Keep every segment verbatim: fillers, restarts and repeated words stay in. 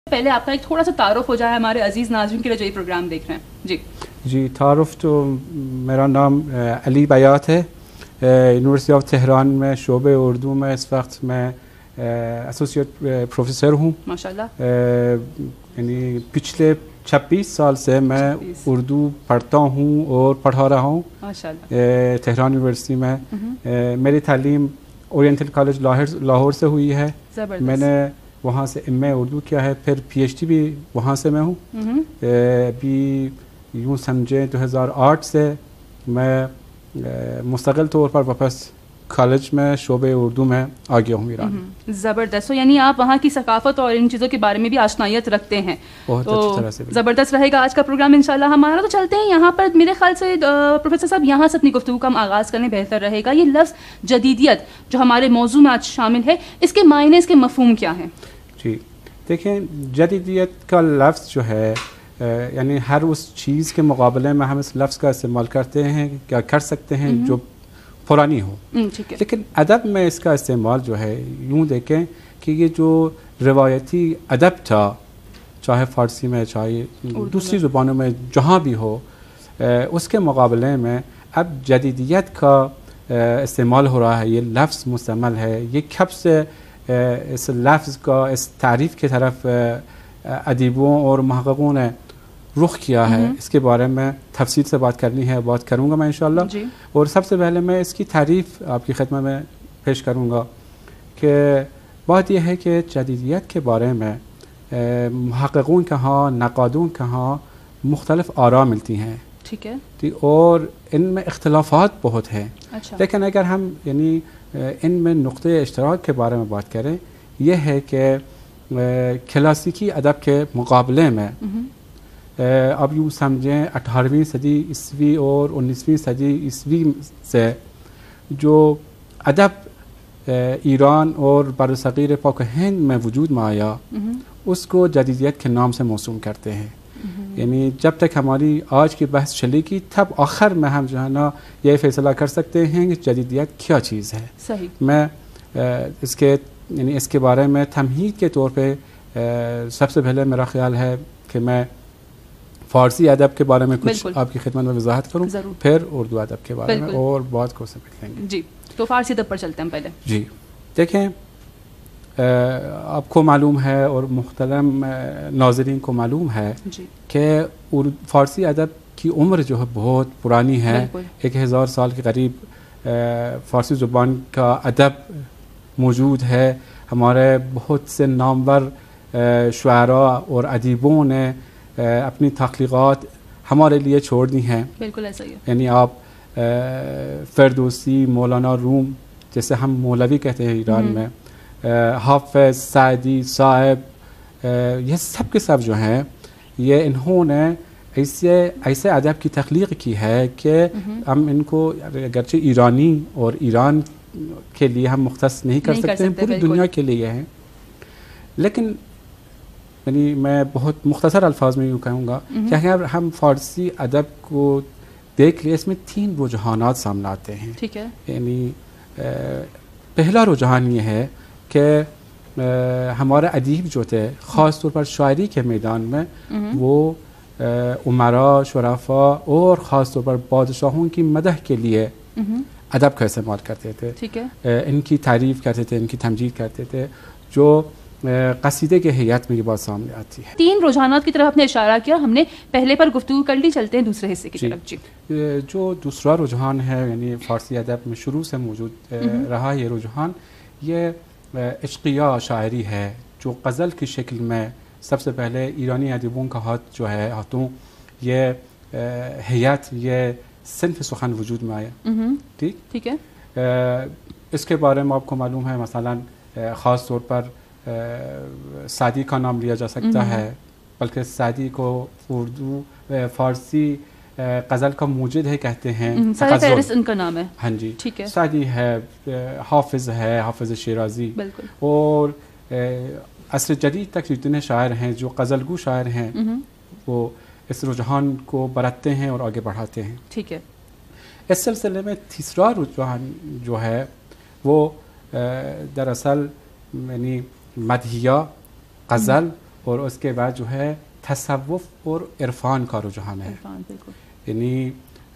پہلے آپ کا ایک تھوڑا سا تعارف ہو جائے ہمارے عزیز ناظرین کے لیے جو یہ پروگرام دیکھ رہے ہیں. جی جی تعارف تو میرا نام علی بیات ہے. یونیورسٹی آف تہران میں شعبہ اردو میں اس وقت میں ایسوسیٹ پروفیسر ہوں. ماشاء اللہ. یعنی پچھلے چھبیس سال سے میں اردو پڑھتا ہوں اور پڑھا رہا ہوں ماشاء اللہ تہران یونیورسٹی میں. میری تعلیم اورینٹل کالج لاہور سے ہوئی ہے. میں نے وہاں سے ایم اے اردو کیا ہے, پھر پی ایچ ڈی بھی وہاں سے میں ہوں. ابھی یوں سمجھیں دو ہزار آٹھ سے میں مستقل طور پر واپس کالج میں شعبہ اردو میں آ گیا ہوں ایران. زبردست. تو یعنی آپ وہاں کی ثقافت اور ان چیزوں کے بارے میں بھی آشنائیت رکھتے ہیں. بہت اچھی طرح سے. زبردست رہے گا آج کا پروگرام انشاءاللہ ہمارا. تو چلتے ہیں یہاں پر, میرے خیال سے پروفیسر صاحب یہاں سے اپنی گفتگو کا ہم آغاز کرنے بہتر رہے گا. یہ لفظ جدیدیت جو ہمارے موضوع میں آج شامل ہے, اس کے معنی, اس کے مفہوم کیا ہیں؟ جی دیکھیں, جدیدیت کا لفظ جو ہے یعنی ہر اس چیز کے مقابلے میں ہم اس لفظ کا استعمال کرتے ہیں, کیا کر سکتے ہیں جو پرانی ہو. لیکن ادب میں اس کا استعمال جو ہے یوں دیکھیں کہ یہ جو روایتی ادب تھا, چاہے فارسی میں چاہے دوسری زبانوں میں جہاں بھی ہو, اس کے مقابلے میں اب جدیدیت کا استعمال ہو رہا ہے. یہ لفظ مستعمل ہے. یہ کب سے اس لفظ کا اس تعریف کی طرف ادیبوں اور محققوں نے رخ کیا ہے, اس کے بارے میں تفصیل سے بات کرنی ہے, بات کروں گا میں انشاءاللہ. جی. اور سب سے پہلے میں اس کی تعریف آپ کی خدمت میں پیش کروں گا کہ بات یہ ہے کہ جدیدیت کے بارے میں محققوں کے ہاں, نقادوں کے ہاں مختلف آراء ملتی ہیں. ٹھیک ہے. اور ان میں اختلافات بہت ہیں. اچھا. لیکن اگر ہم یعنی ان میں نقطۂ اشتراک کے بارے میں بات کریں, یہ ہے کہ کلاسیکی ادب کے مقابلے میں اب یوں سمجھیں اٹھارہویں صدی عیسوی اور انیسویں صدی عیسوی سے جو ادب ایران اور برصغیر پاک و ہند میں وجود میں آیا, اس کو جدیدیت کے نام سے موسوم کرتے ہیں. یعنی جب تک ہماری آج کی بحث چلے گی تب آخر میں ہم جو ہے نا یہ فیصلہ کر سکتے ہیں کہ جدیدیت کیا چیز ہے. صحیح. میں اس کے یعنی اس کے بارے میں تمہید کے طور پہ سب سے پہلے میرا خیال ہے کہ میں فارسی ادب کے بارے میں کچھ آپ کی خدمت میں وضاحت کروں, پھر اردو ادب کے بارے میں اور بہت کو سمجھ لیں گے. جی تو فارسی ادب پر چلتے ہیں پہلے. جی دیکھیں, آپ کو معلوم ہے اور مختلف ناظرین کو معلوم ہے جی. کہ فارسی ادب کی عمر جو ہے بہت پرانی ہے. ایک ہزار سال کے قریب فارسی زبان کا ادب موجود ہے. ہمارے بہت سے نامور شعراء اور ادیبوں نے اپنی تخلیقات ہمارے لیے چھوڑ دی ہیں. بالکل ایسا ہی ہے. یعنی آپ فردوسی, مولانا روم جیسے ہم مولوی کہتے ہیں ایران میں, حافظ, سعدی, صاحب, یہ سب کے سب جو ہیں یہ انہوں نے ایسے ایسے ادب کی تخلیق کی ہے کہ ہم ان کو اگرچہ ایرانی اور ایران کے لیے ہم مختص نہیں کر سکتے ہیں, پوری دنیا کے لیے ہیں. لیکن یعنی میں بہت مختصر الفاظ میں یوں کہوں گا کہ اگر ہم فارسی ادب کو دیکھ لیں, اس میں تین رجحانات سامنے آتے ہیں. ٹھیک ہے. یعنی پہلا رجحان یہ ہے کہ ہمارے ادیب جو تھے خاص طور پر شاعری کے میدان میں وہ امراء, شرفاء اور خاص طور پر بادشاہوں کی مدح کے لیے ادب کا استعمال کرتے تھے. ٹھیک ہے. ان کی تعریف کرتے تھے, ان کی تمجید کرتے تھے, جو قصیدے کے حیات میں یہ بات سامنے آتی ہے. تین رجحانات کی طرف آپ نے اشارہ کیا, ہم نے پہلے پر گفتگو کر لی, چلتے ہیں دوسرے حصے کی طرف. جی. جو دوسرا رجحان ہے یعنی فارسی ادب میں شروع سے موجود رہا یہ رجحان, یہ عشقیہ شاعری ہے جو غزل کی شکل میں سب سے پہلے ایرانی ادیبوں کا ہاتھ جو ہے ہاتھوں یہ حیات, یہ صنف سخن وجود میں آیا. ٹھیک ٹھیک ہے. اس کے بارے میں آپ کو معلوم ہے مثلا خاص طور پر سعدی کا نام لیا جا سکتا ہے, بلکہ سعدی کو اردو فارسی غزل کا موجد ہے کہتے ہیں. فہرست ان کا نام ہے. ہاں جی. ٹھیک ہے. سعدی ہے, حافظ ہے, حافظ شیرازی, بالکل, اور عصر جدید تک جتنے شاعر ہیں جو غزل گو شاعر ہیں وہ اس رجحان کو برتتے ہیں اور آگے بڑھاتے ہیں. ٹھیک ہے. اس سلسلے میں تیسرا رجحان جو ہے وہ دراصل یعنی مدحیہ, غزل اور اس کے بعد جو ہے تصوف اور عرفان کا رجحان ہے. یعنی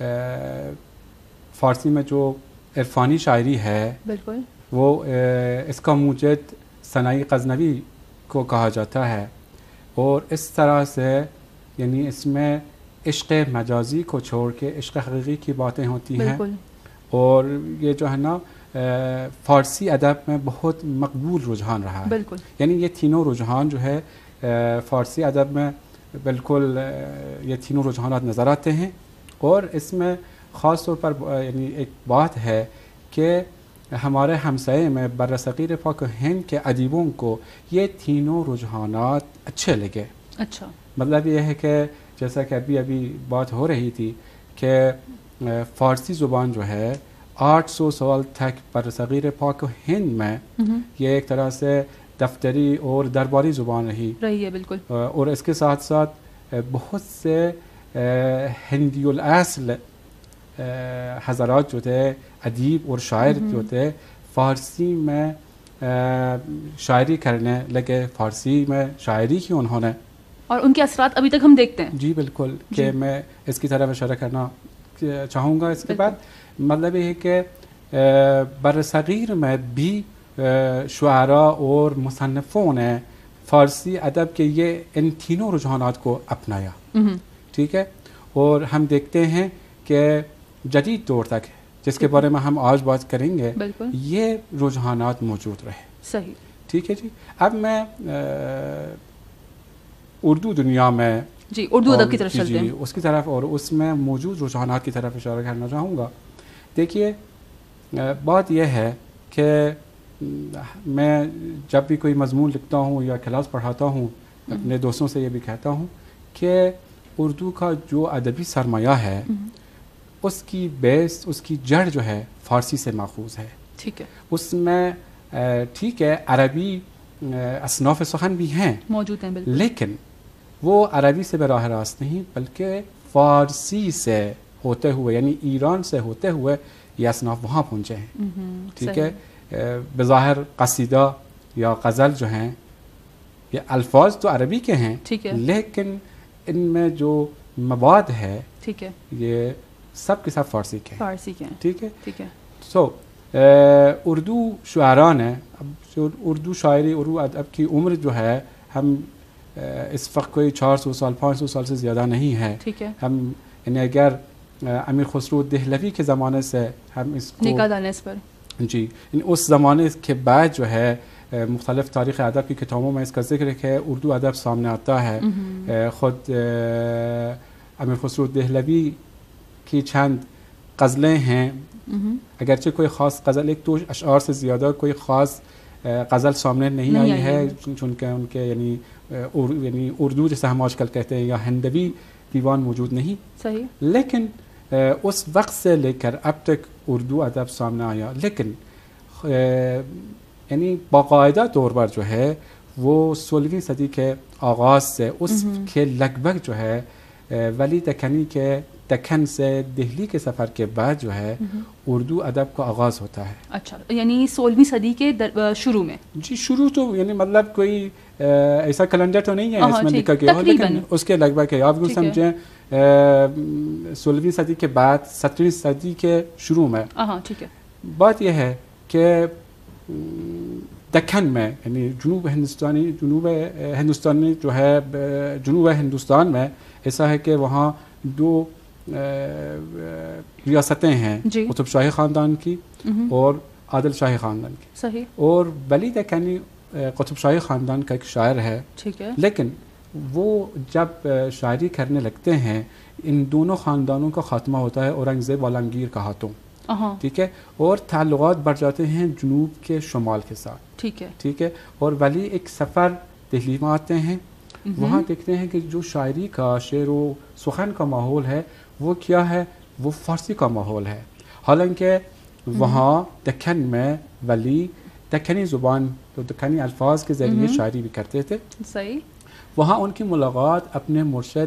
فارسی میں جو عرفانی شاعری ہے بالکل وہ اس کا موجد ثنائی غزنوی کو کہا جاتا ہے, اور اس طرح سے یعنی اس میں عشق مجازی کو چھوڑ کے عشق حقیقی کی باتیں ہوتی ہیں. اور یہ جو ہے نا فارسی ادب میں بہت مقبول رجحان رہا ہے. بالکل یعنی یہ تینوں رجحان جو ہے فارسی ادب میں بالکل یہ تینوں رجحانات نظر آتے ہیں. اور اس میں خاص طور پر یعنی ایک بات ہے کہ ہمارے ہمسائے میں برصغیر پاک و ہند کے ادیبوں کو یہ تینوں رجحانات اچھے لگے. اچھا مطلب یہ ہے کہ جیسا کہ ابھی ابھی بات ہو رہی تھی کہ فارسی زبان جو ہے آٹھ سو سال تک برصغیر پاک و ہند میں یہ ایک طرح سے دفتری اور درباری زبان رہی رہی ہے. بالکل. اور اس کے ساتھ ساتھ بہت سے ہندی الاصل حضرات جو تھے, ادیب اور شاعر جو تھے, فارسی میں شاعری کرنے لگے, فارسی میں شاعری کی انہوں نے, اور ان کے اثرات ابھی تک ہم دیکھتے ہیں. جی بالکل. کہ میں اس کی طرف اشارہ کرنا چاہوں گا. اس کے بعد مطلب یہ ہے کہ برصغیر میں بھی شعراء اور مصنفوں نے فارسی ادب کے یہ ان تینوں رجحانات کو اپنایا. ٹھیک ہے. اور ہم دیکھتے ہیں کہ جدید دور تک, جس کے بارے میں ہم آج بات کریں گے, یہ رجحانات موجود رہے. صحیح. ٹھیک ہے جی. اب میں اردو دنیا میں جی اردو ادب کی طرف چلتے ہیں, اس کی طرف اور اس میں موجود رجحانات کی طرف اشارہ کرنا چاہوں گا. دیکھیے بات یہ ہے کہ میں جب بھی کوئی مضمون لکھتا ہوں یا کلاس پڑھاتا ہوں, اپنے دوستوں سے یہ بھی کہتا ہوں کہ اردو کا جو ادبی سرمایہ ہے اس کی بیس, اس کی جڑ جو ہے فارسی سے ماخوذ ہے. ٹھیک ہے. اس میں ٹھیک ہے عربی اصناف سخن بھی ہیں موجود ہیں, لیکن وہ عربی سے براہ راست نہیں بلکہ فارسی سے ہوتے ہوئے یعنی ایران سے ہوتے ہوئے یہ اصناف وہاں پہنچے ہیں. ٹھیک ہے. بظاہر قصیدہ یا غزل جو ہیں یہ الفاظ تو عربی کے ہیں, لیکن ان میں جو مواد ہے ٹھیک ہے یہ سب کے سب فارسی کے فارسی کے ہیں. ٹھیک ہے. ٹھیک ہے. سو اردو شاعراء نے, اب جو اردو شاعری اردو ادب کی عمر جو ہے ہم اس وقت کوئی چار سو سال پانچ سو سال سے زیادہ نہیں ہے. ٹھیک ہے. ہم یعنی اگر امیر خسرو دہلوی کے زمانے سے ہم اس کو نگاہ ڈالیں اس پر, جی اس زمانے کے بعد جو ہے مختلف تاریخ ادب کی کتابوں میں اس کا ذکر ہے, اردو ادب سامنے آتا ہے. خود امیر خسرو دہلوی کی چند غزلیں ہیں, اگرچہ کوئی خاص غزل ایک تو اشعار سے زیادہ کوئی خاص غزل سامنے نہیں آئی ہے, چونکہ ان کے یعنی یعنی اردو جیسے ہم آج کل کہتے ہیں یا ہندوی دیوان موجود نہیں. صحیح. لیکن اس وقت سے لے کر اب تک اردو ادب سامنے آیا, لیکن یعنی باقاعدہ طور پر جو ہے وہ سولہویں صدی کے آغاز سے اس کے لگ بھگ جو ہے ولی دکنی کے دکن سے دہلی کے سفر کے بعد جو ہے اردو ادب کا آغاز ہوتا ہے. اچھا, یعنی سولہویں صدی کے شروع میں. جی شروع تو یعنی مطلب کوئی ایسا کیلنڈر تو نہیں ہے اس میں لکھا گیا, لیکن اس کے لگ بھگ آپ یوں سمجھیں سولہویں صدی کے بعد سترہویں صدی کے شروع میں. ٹھیک ہے. بات یہ ہے کہ دکن میں یعنی جنوب ہندوستانی جنوب ہندوستانی جو ہے جنوب ہندوستان میں ایسا ہے کہ وہاں دو ریاستیں ہیں, قطب شاہی خاندان کی اور عادل شاہی خاندان کی. صحیح. اور ولی دکنی قطب شاہی خاندان کا ایک شاعر ہے. ٹھیک ہے. لیکن وہ جب شاعری کرنے لگتے ہیں ان دونوں خاندانوں کا خاتمہ ہوتا ہے اورنگزیب عالمگیر کا ہاتھوں. ٹھیک ہے. اور تعلقات بڑھ جاتے ہیں جنوب کے شمال کے ساتھ. ٹھیک ہے. ٹھیک ہے. اور ولی ایک سفر دہلی میں آتے ہیں, وہاں دیکھتے ہیں کہ جو شاعری کا شعر و سخن کا ماحول ہے وہ کیا ہے, وہ فارسی کا ماحول ہے. حالانکہ وہاں دکن میں ولی دکنی زبان تو دکنی الفاظ کے ذریعے شاعری بھی کرتے تھے. صحیح. وہاں ان کی ملاقات اپنے مرشد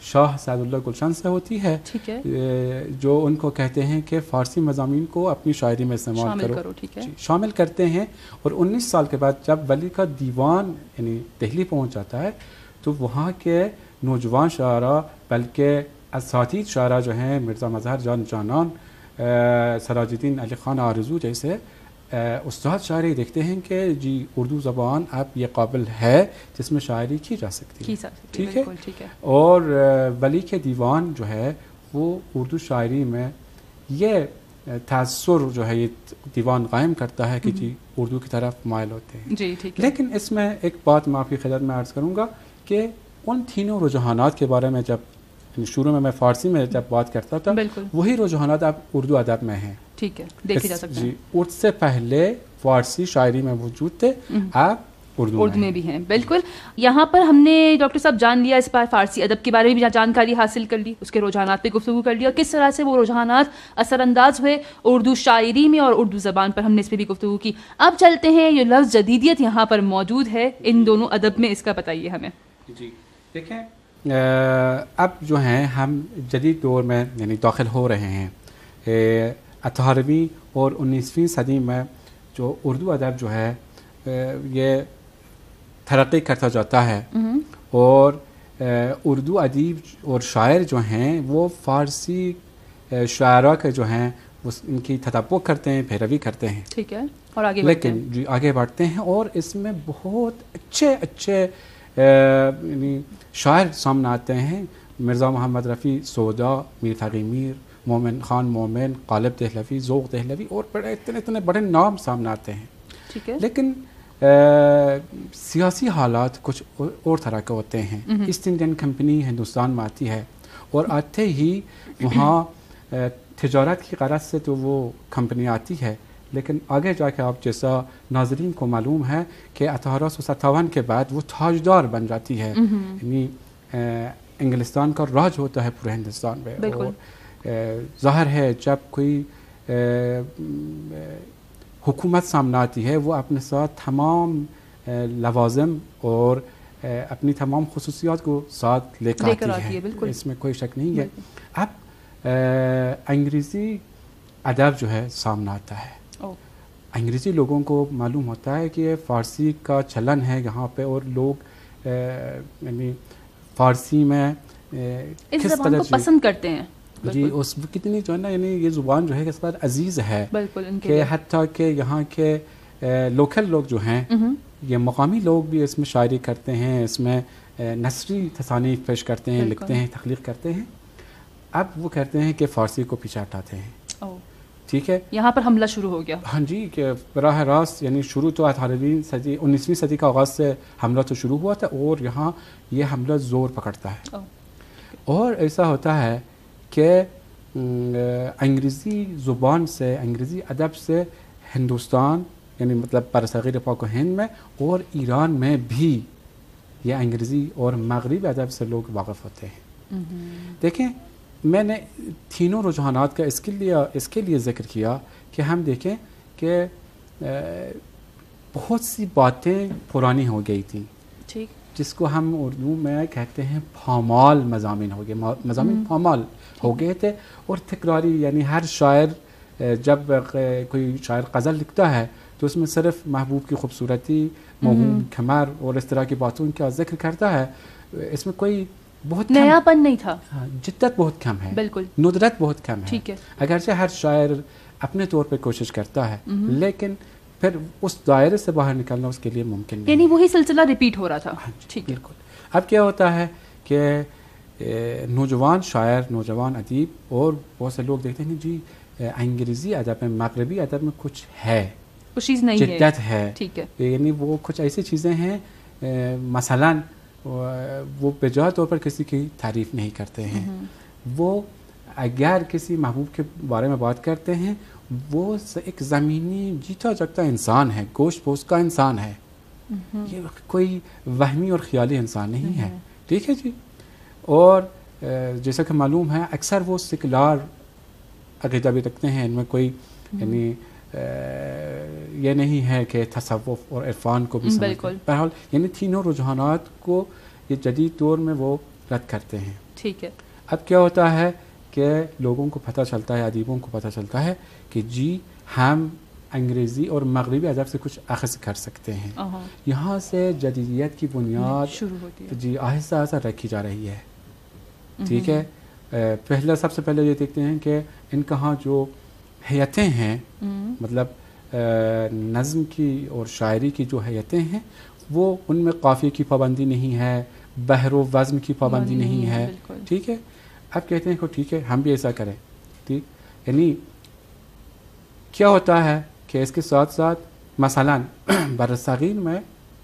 شاہ سعد اللہ گلشن سے ہوتی ہے، ٹھیک ہے، جو ان کو کہتے ہیں کہ فارسی مضامین کو اپنی شاعری میں استعمال شامل کرو, کرو ٹھیک ہے. شامل کرتے ہیں. اور انیس سال کے بعد جب ولی کا دیوان یعنی دہلی پہنچ جاتا ہے تو وہاں کے نوجوان شاعراء بلکہ اساتید شاعراء جو ہیں مرزا مظہر جان جانان، سراج الدین علی خان آرزو جیسے استاد شاعری دیکھتے ہیں کہ جی اردو زبان اب یہ قابل ہے جس میں شاعری کی جا سکتی ہے، ٹھیک ہے. اور ولی کے دیوان جو ہے وہ اردو شاعری میں یہ تاثر جو ہے یہ دیوان قائم کرتا ہے کہ جی اردو کی طرف مائل ہوتے ہیں. جی ٹھیک ہے. لیکن اس میں ایک بات میں آپ کی خدمت میں عرض کروں گا کہ ان تینوں رجحانات کے بارے میں جب شروع میں میں فارسی میں جب بات کرتا تھا وہی رجحانات اب اردو ادب میں ہیں، ٹھیک ہے، دیکھے جا سکتے ہیں. جی اس سے پہلے فارسی شاعری میں موجود تھے، اب اردو, اردو میں بھی ہیں. بالکل. یہاں پر ہم نے ڈاکٹر صاحب جان لیا اس بار فارسی ادب کے بارے میں بھی جانکاری حاصل کر لی، اس کے رجحانات پہ گفتگو کر لی اور کس طرح سے وہ رجحانات اثر انداز ہوئے اردو شاعری میں اور اردو زبان پر، ہم نے اس پہ بھی گفتگو کی. اب چلتے ہیں یہ لفظ جدیدیت یہاں پر موجود ہے ان دونوں ادب میں، اس کا بتائیے ہمیں. جی دیکھیں اب جو ہیں ہم جدید دور میں یعنی داخل ہو رہے ہیں. اٹھارہویں اور انیسویں صدی میں جو اردو ادب جو ہے یہ ترقی کرتا جاتا ہے اور اردو ادیب اور شاعر جو ہیں وہ فارسی شاعراء کے جو ہیں ان کی تتبع کرتے ہیں، پیروی کرتے ہیں، ٹھیک ہے، اور آگے بڑھتے ہیں. لیکن جی آگے بڑھتے ہیں اور اس میں بہت اچھے اچھے یعنی شاعر سامنے آتے ہیں. مرزا محمد رفیع سودا، میر تقی میر، مومن خان مومن، غالب دہلوی، ذوق دہلوی اور بڑے اتنے اتنے بڑے نام سامنے آتے ہیں. ٹھیک ہے. لیکن سیاسی حالات کچھ اور طرح کے ہوتے ہیں. ایسٹ انڈین کمپنی ہندوستان میں آتی ہے اور آتے ہی وہاں تجارت کی غرض سے تو وہ کمپنی آتی ہے، لیکن آگے جا کے آپ جیسا ناظرین کو معلوم ہے کہ اٹھارہ سو ستاون کے بعد وہ تاجدار بن جاتی ہے، یعنی انگلستان کا راج ہوتا ہے پورے ہندوستان میں. اور ظاہر ہے جب کوئی حکومت سامنے آتی ہے وہ اپنے ساتھ تمام لوازم اور اپنی تمام خصوصیات کو ساتھ لے کر آتی ہے، اس میں کوئی شک نہیں ہے. اب انگریزی ادب جو ہے سامنے آتا ہے. انگریزی لوگوں کو معلوم ہوتا ہے کہ فارسی کا چلن ہے یہاں پہ اور لوگ یعنی فارسی میں اس زبان کو پسند کرتے ہیں. جی اس کتنی جو ہے نا یعنی یہ زبان جو ہے اس پر عزیز ہے بالکل کہ حتیٰ کہ یہاں کے لوکل لوگ جو ہیں یہ مقامی لوگ بھی اس میں شاعری کرتے ہیں، اس میں نثری تصانیف پیش کرتے ہیں، لکھتے ہیں، تخلیق کرتے ہیں. اب وہ کہتے ہیں کہ فارسی کو پیچھے ہٹاتے ہیں. ٹھیک ہے، یہاں پر حملہ شروع ہو گیا. ہاں جی، کہ براہ راست یعنی شروع تو اٹھارہویں صدی انیسویں صدی کا آغاز سے حملہ تو شروع ہوا تھا اور یہاں یہ حملہ زور پکڑتا ہے. اور ایسا ہوتا ہے کہ انگریزی زبان سے، انگریزی ادب سے ہندوستان یعنی مطلب برصغیر پاک و ہند میں اور ایران میں بھی یہ انگریزی اور مغربی ادب سے لوگ واقف ہوتے ہیں. دیکھیں میں نے تینوں رجحانات کا اس کے لیے اس کے لیے ذکر کیا کہ ہم دیکھیں کہ بہت سی باتیں پرانی ہو گئی تھیں، ٹھیک، جس کو ہم اردو میں کہتے ہیں پامال مضامین ہو گئے، مضامین پامال ہو گئے تھے اور تکراری. یعنی ہر شاعر جب کوئی شاعر غزل لکھتا ہے تو اس میں صرف محبوب کی خوبصورتی، موہوم کمر اور اس طرح کی باتوں کا ذکر کرتا ہے، اس میں کوئی بہت نیا پن نہیں تھا، جدت بہت کم ہے، بالکل ندرت بہت کم ہے. ٹھیک ہے، اگرچہ ہر شاعر اپنے طور پہ کوشش کرتا ہے لیکن پھر اس دائرے سے باہر نکلنا اس کے لیے ممکن نہیں، یعنی وہی سلسلہ ریپیٹ ہو رہا تھا. ٹھیک ہے، بالکل. اب کیا ہوتا ہے کہ نوجوان شاعر، نوجوان ادیب اور بہت سے لوگ دیکھتے ہیں کہ جی انگریزی ادب میں، مغربی ادب میں کچھ ہے، کچھ چیز نہیں ہے، جدت ہے. ٹھیک ہے، یعنی وہ کچھ ایسی چیزیں ہیں مثلاً وہ بجا طور پر کسی کی تعریف نہیں کرتے ہیں. وہ اگر کسی محبوب کے بارے میں بات کرتے ہیں وہ ایک زمینی جیتا جگتا انسان ہے، گوشت پوست کا انسان ہے، یہ کوئی وہمی اور خیالی انسان نہیں ہے. ٹھیک ہے جی. اور جیسا کہ معلوم ہے اکثر وہ سیکولار عقیدہ بھی رکھتے ہیں، ان میں کوئی یعنی یہ نہیں ہے کہ تصوف اور عرفان کو بھی سمجھتے ہیں. بہرحال یعنی تینوں رجحانات کو یہ جدید دور میں وہ رد کرتے ہیں. ٹھیک ہے. اب کیا ہوتا ہے کہ لوگوں کو پتہ چلتا ہے, ادیبوں کو پتہ چلتا ہے کہ جی ہم انگریزی اور مغربی ادب سے کچھ اخذ کر سکتے ہیں. یہاں سے جدیدیت کی بنیاد شروع ہوتی ہے جی آہستہ آہستہ رکھی جا رہی ہے. ٹھیک ہے. پہلے سب سے پہلے یہ دیکھتے ہیں کہ ان کہاں جو حیتیں ہیں, مطلب نظم کی اور شاعری کی جو حیتیں ہیں وہ ان میں قافیے کی پابندی نہیں ہے, بحر و وزن کی پابندی نہیں ہے. ٹھیک ہے. اب کہتے ہیں کہ ٹھیک ہے ہم بھی ایسا کریں. ٹھیک, یعنی کیا ہوتا ہے کہ اس کے ساتھ ساتھ مثلا برصغیر میں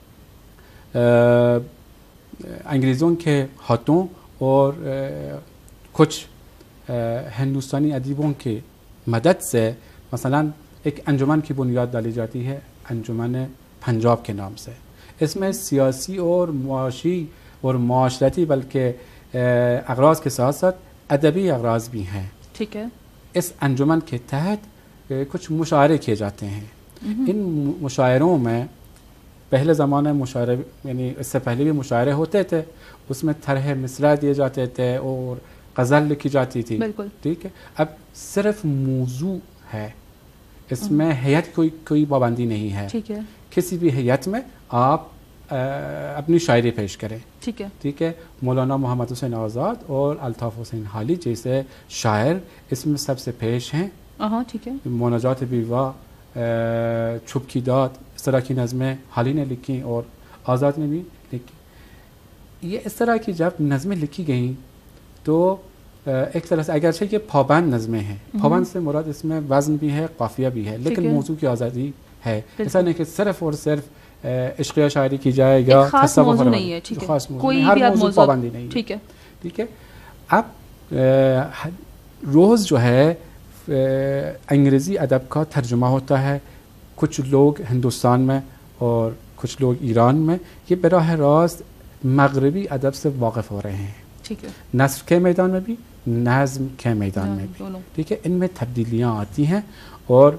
انگریزوں کے ہاتھوں اور کچھ ہندوستانی ادیبوں کی مدد سے مثلا ایک انجمن کی بنیاد ڈالی جاتی ہے, انجمن پنجاب کے نام سے. اس میں سیاسی اور معاشی اور معاشرتی بلکہ اغراض کے ساتھ ساتھ ادبی اغراض بھی ہیں. ٹھیک ہے. اس انجمن کے تحت کچھ مشاعرے کیے جاتے ہیں. ان مشاعروں میں پہلے زمانے میں مشاعرے یعنی اس سے پہلے بھی مشاعرے ہوتے تھے, اس میں طرح مصرع دیے جاتے تھے اور غزل لکھی جاتی تھی. بالکل. ٹھیک ہے. اب صرف موضوع ہے, اس میں حیت کوئی کوئی پابندی نہیں ہے. ٹھیک ہے. کسی بھی حیت میں آپ اپنی شاعری پیش کریں. ٹھیک ہے. ٹھیک ہے. مولانا محمد حسین آزاد اور الطاف حسین حالی جیسے شاعر اس میں سب سے پیش ہیں. ہاں ٹھیک ہے. مناجات بیوا, چھپ کی داد, اس طرح کی نظمیں حالی نے لکھی اور آزاد نے بھی لکھی. یہ اس طرح کی جب نظمیں لکھی گئیں تو ایک طرح سے اگرچہ یہ پابند نظمیں ہیں, پابند سے مراد اس میں وزن بھی ہے, قافیہ بھی ہے, لیکن موضوع کی آزادی ہے. ایسا نہیں کہ صرف اور صرف عشقیہ شاعری کی جائے یا خاص موضوع نہیں ہے. ٹھیک ہے. کوئی بھی موضوع پابندی نہیں. ٹھیک ہے. ٹھیک ہے. اب روز جو ہے انگریزی ادب کا ترجمہ ہوتا ہے. کچھ لوگ ہندوستان میں اور کچھ لوگ ایران میں یہ براہ راست مغربی ادب سے واقف ہو رہے ہیں. ٹھیک ہے. نثر کے میدان میں بھی, نظم کے میدان میں بھی. ٹھیک ہے. ان میں تبدیلیاں آتی ہیں اور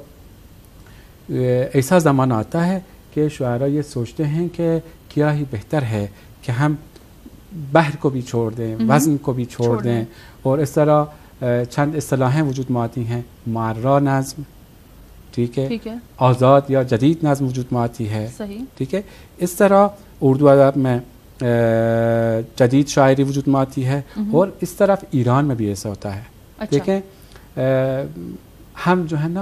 ایسا زمانہ آتا ہے کہ شاعرہ یہ سوچتے ہیں کہ کیا ہی بہتر ہے کہ ہم بحر کو بھی چھوڑ دیں, وزن کو بھی چھوڑ دیں, اور اس طرح چند اصطلاحیں وجود میں آتی ہیں, مارا نظم, ٹھیک ہے, آزاد یا جدید نظم وجود میں آتی ہے. صحیح. ٹھیک ہے. اس طرح اردو ادب میں جدید شاعری وجود میں آتی ہے, اور اس طرف ایران میں بھی ایسا ہوتا ہے. دیکھیں ہم جو ہے نا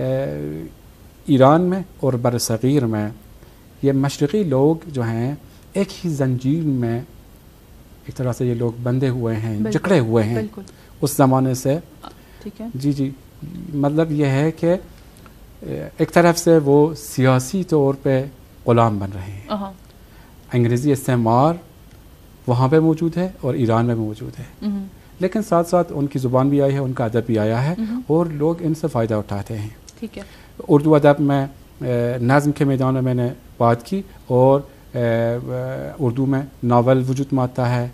ایران میں اور برصغیر میں یہ مشرقی لوگ جو ہیں ایک ہی زنجیر میں ایک طرح سے یہ لوگ بندھے ہوئے ہیں, جکڑے ہوئے ہیں اس زمانے سے. ٹھیک ہے. جی جی مطلب یہ ہے کہ ایک طرف سے وہ سیاسی طور پہ غلام بن رہے ہیں. انگریزی استعمار وہاں پہ موجود ہے اور ایران میں موجود ہے, لیکن ساتھ ساتھ ان کی زبان بھی آئی ہے, ان کا ادب بھی آیا ہے, اور لوگ ان سے فائدہ اٹھاتے ہیں. ٹھیک ہے. اردو اردو ادب میں نظم کے میدان میں میں نے بات کی, اور اردو میں ناول وجود میں آتا ہے,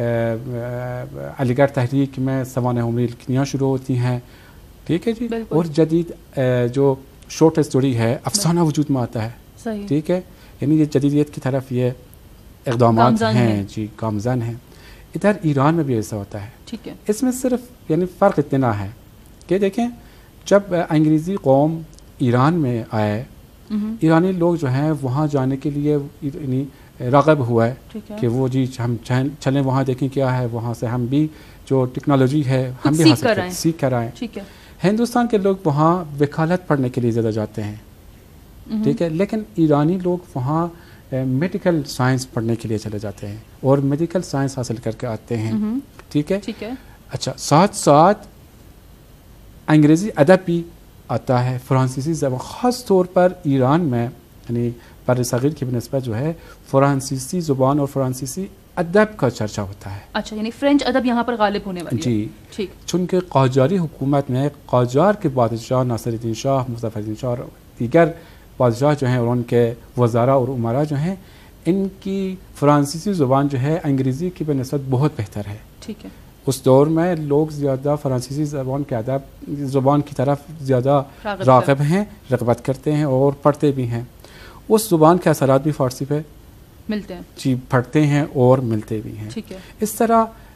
علی گڑھ تحریک میں سوانح عمری لکھنیاں شروع ہوتی ہیں. ٹھیک ہے جی. اور جدید جو شارٹ اسٹوری ہے افسانہ وجود میں آتا ہے. صحیح. ٹھیک ہے. یعنی یہ جدیدیت کی طرف یہ اقدامات ہیں جی, گامزن ہیں. ادھر ایران میں بھی ایسا ہوتا ہے. ٹھیک ہے. اس میں صرف یعنی فرق اتنا ہے کہ دیکھیں جب انگریزی قوم ایران میں آئے, ایرانی لوگ جو ہیں وہاں جانے کے لیے یعنی راغب ہوا ہے کہ وہ جی ہم چلیں وہاں دیکھیں کیا ہے, وہاں سے ہم بھی جو ٹیکنالوجی ہے ہم بھی حاصل کریں, سیکھ کر آئیں. ٹھیک ہے. ہندوستان کے لوگ وہاں وکالت پڑھنے کے لیے زیادہ جاتے ہیں. ٹھیک ہے. لیکن ایرانی لوگ وہاں میڈیکل سائنس پڑھنے کے لیے چلے جاتے ہیں اور میڈیکل سائنس حاصل کر کے آتے ہیں. ٹھیک ہے. ٹھیک ہے. اچھا, ساتھ ساتھ انگریزی ادب بھی آتا ہے, فرانسیسی زبان, خاص طور پر ایران میں یعنی برصغیر کی بنسبت جو ہے فرانسیسی زبان اور فرانسیسی ادب کا چرچا ہوتا ہے. اچھا, یعنی فرینچ ادب یہاں پر غالب ہونے والی ہے. جی. ٹھیک. چونکہ قاجاری حکومت میں قاجار کے بادشاہ ناصر الدین شاہ, مظفر الدین شاہ اور دیگر بادشاہ جو ہیں اور ان کے وزراء اور امراء جو ہیں, ان کی فرانسیسی زبان جو ہے انگریزی کی بنسبت بہت بہتر ہے. ٹھیک ہے. اس دور میں لوگ زیادہ فرانسیسی زبان کے ادب زبان کی طرف زیادہ راغب ہیں, رغبت کرتے ہیں اور پڑھتے بھی ہیں. اس زبان کے اثرات بھی فارسی پہ ملتے ہیں. جی, پڑھتے ہیں اور ملتے بھی ہیں. ٹھیک ہے. اس طرح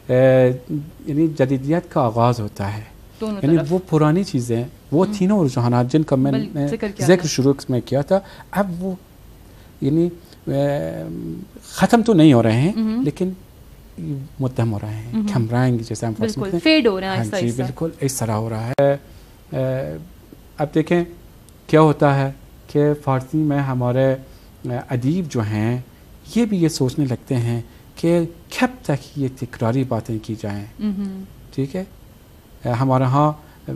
یعنی جدیدیت کا آغاز ہوتا ہے. یعنی وہ پرانی چیزیں وہ تینوں رجحانات جن کا میں نے ذکر شروع میں کیا تھا اب وہ یعنی ختم تو نہیں ہو رہے ہیں لیکن مدھم ہو رہے ہیں, کھمرائیں گے جیسے ہم فارسی میں فیڈ ہو رہے ہیں. جی بالکل اس طرح ہو رہا ہے. اب دیکھیں کیا ہوتا ہے کہ فارسی میں ہمارے ادیب جو ہیں یہ بھی یہ سوچنے لگتے ہیں کہ کب تک یہ تکراری باتیں کی جائیں. ٹھیک ہے, ہمارے ہاں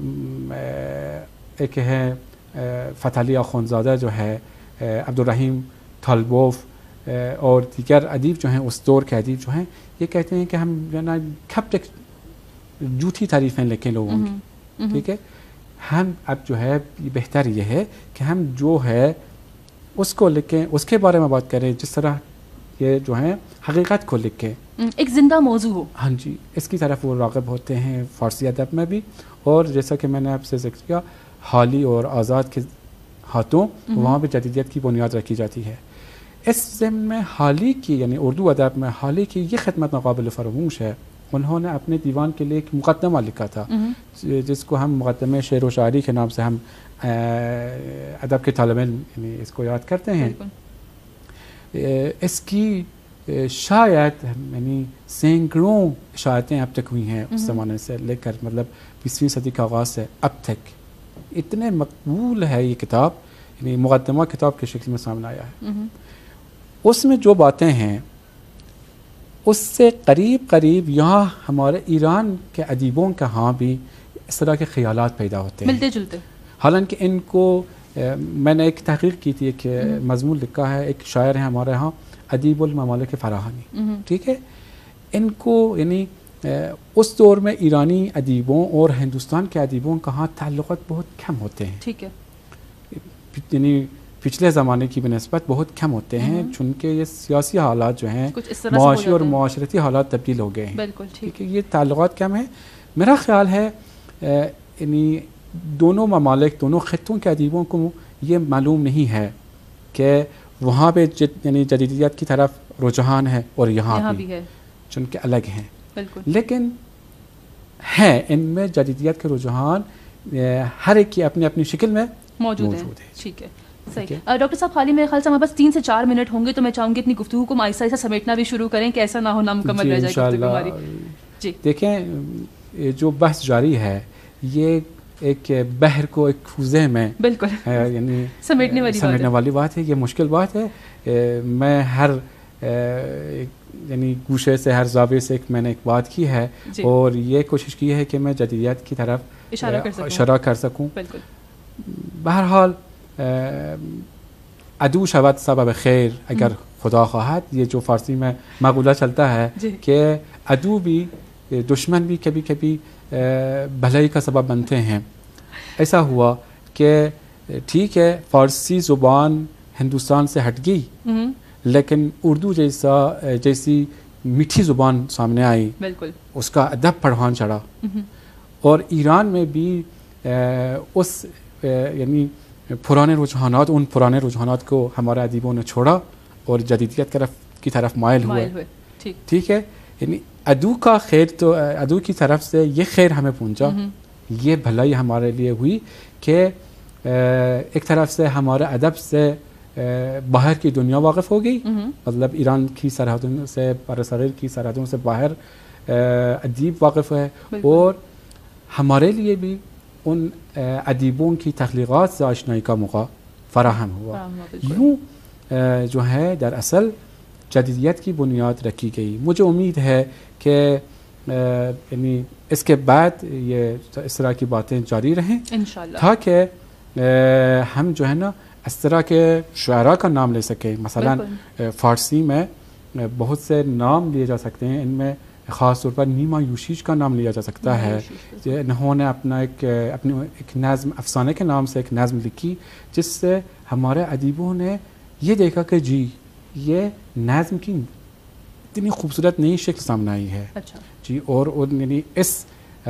ایک ہے فتح علی اخوندزادہ جو ہے, عبدالرحیم طالبوف اور دیگر ادیب جو ہیں اس دور کے ادیب جو ہیں یہ کہتے ہیں کہ ہم جو ہے نا کب تک جھوٹی تعریفیں لکھیں لوگوں کی. ٹھیک ہے, ہم اب جو ہے بہتر یہ ہے کہ ہم جو ہے اس کو لکھیں, اس کے بارے میں بات کریں جس طرح یہ جو ہیں حقیقت کو لکھیں, ایک زندہ موضوع ہو. ہاں جی, اس کی طرف وہ راغب ہوتے ہیں فارسی ادب میں بھی. اور جیسا کہ میں نے آپ سے ذکر کیا حالی اور آزاد کے ہاتھوں وہاں پہ جدیدیت کی بنیاد رکھی جاتی ہے. اس ضمن میں حالی کی یعنی اردو ادب میں حالی کی یہ خدمت ناقابل فراموش ہے. انہوں نے اپنے دیوان کے لیے ایک مقدمہ لکھا تھا جس کو ہم مقدمے شعر و شاعری کے نام سے ہم ادب کے طالب علم یعنی اس کو یاد کرتے ہیں. اس کی شاید یعنی سینکڑوں اشاعتیں اب تک ہوئی ہیں اس زمانے سے لے کر مطلب بیسویں صدی کا آغاز سے اب تک. اتنے مقبول ہے یہ کتاب, یعنی مقدمہ کتاب کی شکل میں سامنے آیا ہے. اس میں جو باتیں ہیں اس سے قریب قریب یہاں ہمارے ایران کے ادیبوں کے ہاں بھی اس طرح کے خیالات پیدا ہوتے ہیں ملتے جلتے. حالانکہ ان کو میں نے ایک تحقیق کی تھی, ایک مضمون لکھا ہے, ایک شاعر ہیں ہمارے ہاں ادیب الممالک فراہانی. ٹھیک ہے, ان کو یعنی اس دور میں ایرانی ادیبوں اور ہندوستان کے ادیبوں کا ہاں تعلقات بہت کم ہوتے ہیں. ٹھیک ہے, یعنی پچھلے زمانے کی بنسبت بہت کم ہوتے ہیں چونکہ یہ سیاسی حالات جو ہیں معاشی اور معاشرتی حالات تبدیل ہو گئے ہیں. بالکل ٹھیک ہے, یہ تعلقات کم ہیں. میرا خیال ہے یعنی دونوں ممالک دونوں خطوں کے ادیبوں کو یہ معلوم نہیں ہے کہ وہاں پہ یعنی جدیدیت کی طرف رجحان ہے اور یہاں, یہاں بھی, بھی ہے چونکہ الگ ہیں. بالکل, لیکن ہے ان میں جدیدیت کے رجحان ہر ایک کی اپنی اپنی شکل میں موجود, موجود ہے. ٹھیک ہے, صحیح. ڈاکٹر صاحب خالی میرے خیال سے ہمارے پاس تین سے چار منٹ ہوں گے تو میں چاہوں گی اپنی گفتگو کو آہستہ آہستہ سمیٹنا بھی شروع کریں کہ ایسا نہ ہو نامکمل رہ جائے گفتگو ہماری. جی دیکھیں جو بحث جاری ہے یہ ایک بحر کو ایک کوزے میں بالکل یعنی سمیٹنے والی سمیٹنے والی بات ہے. یہ مشکل بات ہے. میں ہر یعنی گوشے سے ہر زاویے سے ایک میں نے ایک بات کی ہے اور یہ کوشش کی ہے کہ میں جدیدیت کی طرف اشارہ کر سکوں. بالکل, بہرحال عدو شود سبب خیر اگر خدا خواہد, یہ جو فارسی میں مقولہ چلتا ہے کہ عدو بھی دشمن بھی کبھی کبھی بھلائی کا سبب بنتے ہیں. ایسا ہوا کہ ٹھیک ہے فارسی زبان ہندوستان سے ہٹ گئی لیکن اردو جیسا جیسی میٹھی زبان سامنے آئی, بالکل اس کا ادب پڑھوان چڑھا. اور ایران میں بھی اس یعنی پرانے رجحانات ان پرانے رجحانات کو ہمارے ادیبوں نے چھوڑا اور جدیدیت طرف کی طرف مائل ہوئے. ٹھیک ہے, یعنی عدو کا خیر تو عدو کی طرف سے یہ خیر ہمیں پہنچا, یہ بھلائی ہمارے لیے ہوئی کہ ایک طرف سے ہمارے ادب سے باہر کی دنیا واقف ہو گئی, مطلب ایران کی سرحدوں سے برصغیر کی سرحدوں سے باہر ادیب واقف ہے اور ہمارے لیے بھی ان ادیبوں کی تخلیقات سے آشنائی کا موقع فراہم ہوا. یوں جو ہے دراصل جدیدیت کی بنیاد رکھی گئی. مجھے امید ہے کہ یعنی اس کے بعد یہ اس طرح کی باتیں جاری رہیں انشاءاللہ تاکہ ہم جو ہے نا اس طرح کے شاعراء کا نام لے سکیں. مثلا فارسی میں بہت سے نام لیے جا سکتے ہیں, ان میں خاص طور پر نیما یوشیج کا نام لیا جا سکتا ہے. انہوں نے اپنا ایک اپنی ایک نظم افسانے کے نام سے ایک نظم لکھی جس سے ہمارے ادیبوں نے یہ دیکھا کہ جی یہ نظم کی اتنی خوبصورت نئی شکل سامنے آئی ہے. اچھا جی, اور یعنی اس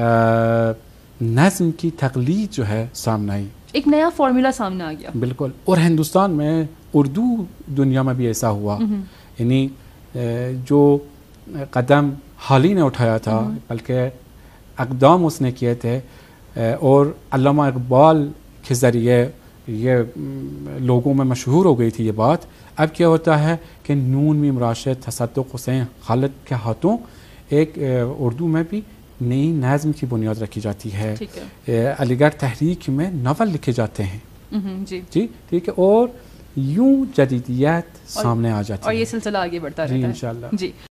نظم کی تقلید جو ہے سامنے آئی, ایک نیا فارمولا سامنے آ گیا. بالکل, اور ہندوستان میں اردو دنیا میں بھی ایسا ہوا. یعنی جو قدم حال ہی نے اٹھایا تھا بلکہ اقدام اس نے کیے تھے، اور علامہ اقبال کے ذریعے یہ لوگوں میں مشہور ہو گئی تھی یہ بات. اب کیا ہوتا ہے کہ نون میم راشد تصدق حسین خالد کے ہاتھوں ایک اردو میں بھی نئی نظم کی بنیاد رکھی جاتی ہے. علی گڑھ تحریک میں ناول لکھے جاتے ہیں. جی جی ٹھیک ہے، اور یوں جدیدیت سامنے آ جاتی ہے اور یہ سلسلہ آگے بڑھتا رہتا ہے. جی انشاءاللہ. جی